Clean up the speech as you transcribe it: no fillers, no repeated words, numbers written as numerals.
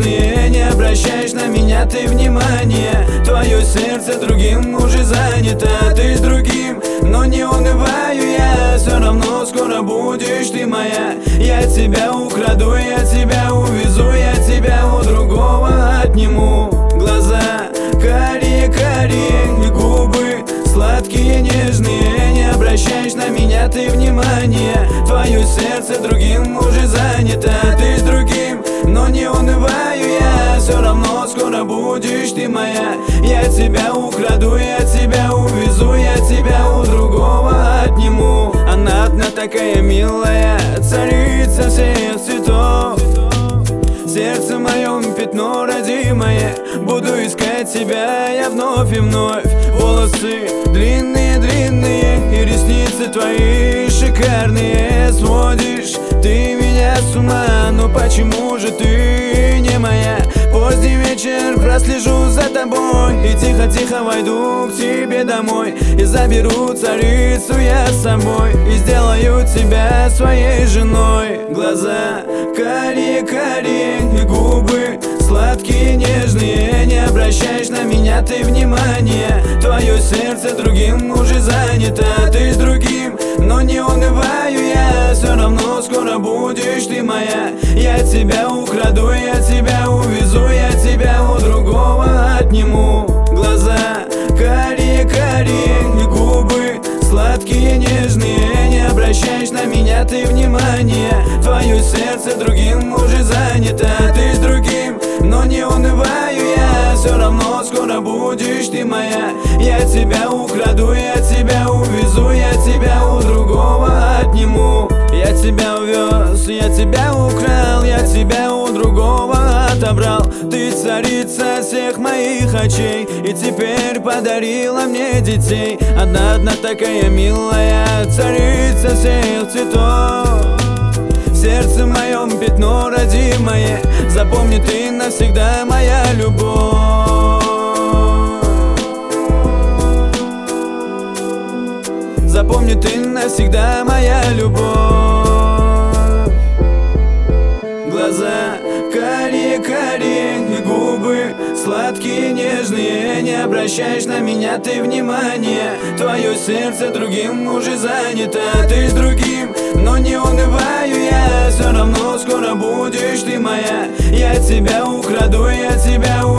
нежные, не обращаешь на меня ты внимания. Твое сердце другим уже занято, ты с другим, но не унываю я. Все равно скоро будешь ты моя. Я тебя украду, я тебя увезу, я тебя у другого отниму. Глаза карие-карие, губы сладкие, нежные, не обращаешь на меня ты внимания. Твое сердце другим уже занято, ты с другим, но не унываю я. Все равно скоро будешь ты моя. Я тебя украду, я тебя увезу, я тебя у другого отниму. Она одна такая милая, царица всех цветов. Сердце моем пятно родимое, буду искать тебя я вновь и вновь. Волосы длинные-длинные и ресницы твои шикарные. Сводишь ты меня с ума, но почему же ты не моя? Поздний вечер прослежу за тобой и тихо-тихо войду к тебе домой. И заберу царицу я с собой и сделаю тебя своей женой. Глаза карие-карие и губы сладкие, нежные, не обращаешь на меня ты внимания. Твое сердце другим уже занято, ты с другим, но не унываю я. Все равно скоро будешь ты моя. Я тебя украду, я тебя увезу, я тебя у другого отниму. Глаза карие-карие и губы сладкие, нежные, не обращаешь на меня ты внимания. Твое сердце другим уже занято, ты с другим, но не унываю я. Все равно скоро будешь ты моя. Я тебя украду, я тебя увезу, я тебя у другого отниму. Я тебя увез, я тебя украл, я тебя у другого отобрал. Ты царица всех моих очей и теперь подарила мне детей. Одна такая милая, царица всех цветов. В сердце моем пятно родимое, запомни ты навсегда моя любовь. Запомни ты навсегда моя любовь. Глаза карие-карие и губы сладкие, нежные, не обращаешь на меня ты внимания. Твое сердце другим уже занято, ты с другим, но не унываю я. Все равно скоро будешь ты моя. Я тебя украду, я тебя